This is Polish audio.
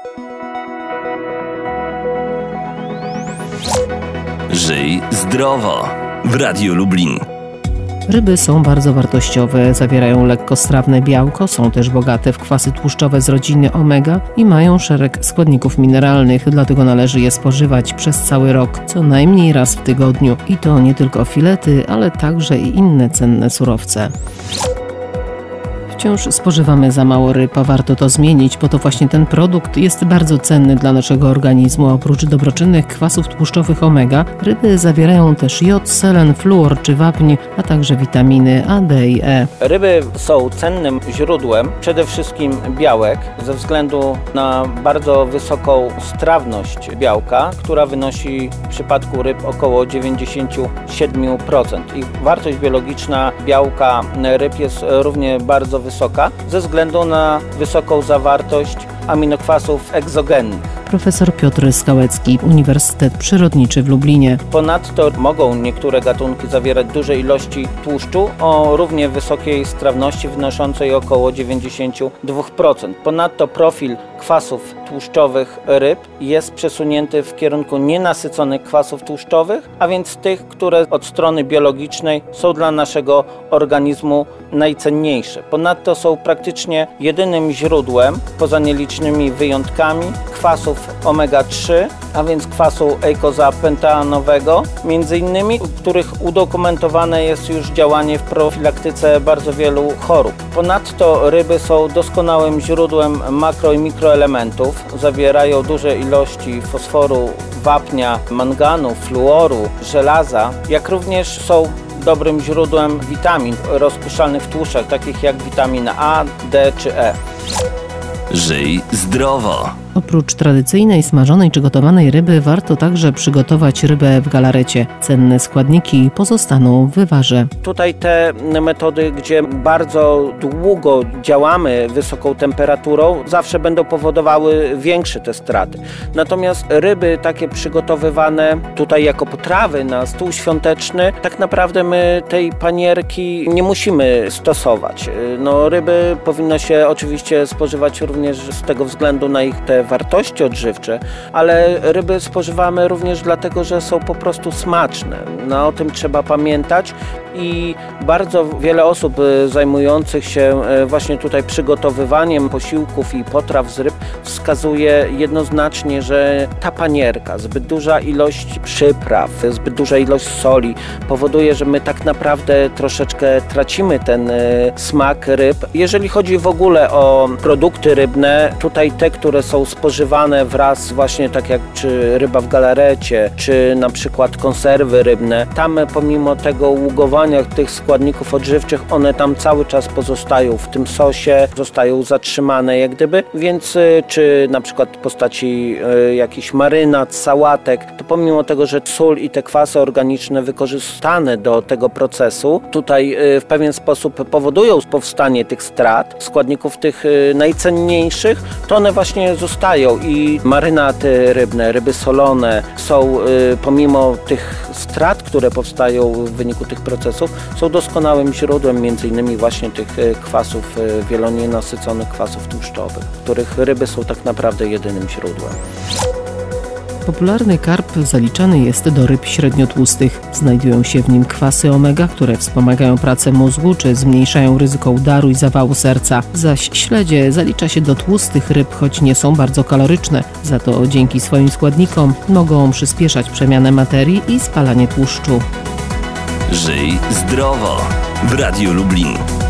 Żyj zdrowo w Radiu Lublin. Ryby są bardzo wartościowe, zawierają lekkostrawne białko, są też bogate w kwasy tłuszczowe z rodziny omega i mają szereg składników mineralnych, dlatego należy je spożywać przez cały rok, co najmniej raz w tygodniu. I to nie tylko filety, ale także i inne cenne surowce. Wciąż spożywamy za mało ryb, a warto to zmienić, bo to właśnie ten produkt jest bardzo cenny dla naszego organizmu. Oprócz dobroczynnych kwasów tłuszczowych omega, ryby zawierają też jod, selen, fluor czy wapń, a także witaminy A, D i E. Ryby są cennym źródłem przede wszystkim białek ze względu na bardzo wysoką strawność białka, która wynosi w przypadku ryb około 97%. Ich wartość biologiczna białka ryb jest równie bardzo wysoka ze względu na wysoką zawartość aminokwasów egzogennych. Profesor Piotr Skałecki, Uniwersytet Przyrodniczy w Lublinie. Ponadto mogą niektóre gatunki zawierać duże ilości tłuszczu o równie wysokiej strawności wynoszącej około 92%. Ponadto profil kwasów tłuszczowych ryb jest przesunięty w kierunku nienasyconych kwasów tłuszczowych, a więc tych, które od strony biologicznej są dla naszego organizmu najcenniejsze. Ponadto są praktycznie jedynym źródłem, poza nielicznymi wyjątkami, kwasów omega-3, a więc kwasu eikozapentanowego, między innymi, w których udokumentowane jest już działanie w profilaktyce bardzo wielu chorób. Ponadto ryby są doskonałym źródłem makro i mikroelementów. Zawierają duże ilości fosforu, wapnia, manganu, fluoru, żelaza, jak również są dobrym źródłem witamin rozpuszczalnych w tłuszczach, takich jak witamina A, D czy E. Żyj zdrowo. Oprócz tradycyjnej smażonej czy gotowanej ryby warto także przygotować rybę w galarecie. Cenne składniki pozostaną w wywarze. Tutaj te metody, gdzie bardzo długo działamy wysoką temperaturą, zawsze będą powodowały większe te straty. Natomiast ryby takie przygotowywane tutaj jako potrawy na stół świąteczny, tak naprawdę my tej panierki nie musimy stosować. Ryby powinno się oczywiście spożywać również z tego względu na ich te wartości odżywcze, ale ryby spożywamy również dlatego, że są po prostu smaczne. O tym trzeba pamiętać i bardzo wiele osób zajmujących się właśnie tutaj przygotowywaniem posiłków i potraw z ryb wskazuje jednoznacznie, że ta panierka, zbyt duża ilość przypraw, zbyt duża ilość soli powoduje, że my tak naprawdę troszeczkę tracimy ten smak ryb. Jeżeli chodzi w ogóle o produkty rybne, tutaj te, które są spożywane wraz właśnie tak jak czy ryba w galarecie, czy na przykład konserwy rybne, tam pomimo tego ługowania tych składników odżywczych, one tam cały czas pozostają w tym sosie, zostają zatrzymane jak gdyby, więc czy na przykład w postaci jakichś marynat, sałatek, to pomimo tego, że sól i te kwasy organiczne wykorzystane do tego procesu, tutaj w pewien sposób powodują powstanie tych strat, składników tych najcenniejszych, to one właśnie zostają i marynaty rybne, ryby solone są pomimo tych strat, które powstają w wyniku tych procesów, są doskonałym źródłem m.in. właśnie tych kwasów wielonienasyconych kwasów tłuszczowych, których ryby są tak naprawdę jedynym źródłem. Popularny karp zaliczany jest do ryb średniotłustych. Znajdują się w nim kwasy omega, które wspomagają pracę mózgu czy zmniejszają ryzyko udaru i zawału serca. Zaś śledzie zalicza się do tłustych ryb, choć nie są bardzo kaloryczne. Za to dzięki swoim składnikom mogą przyspieszać przemianę materii i spalanie tłuszczu. Żyj zdrowo w Radiu Lublin.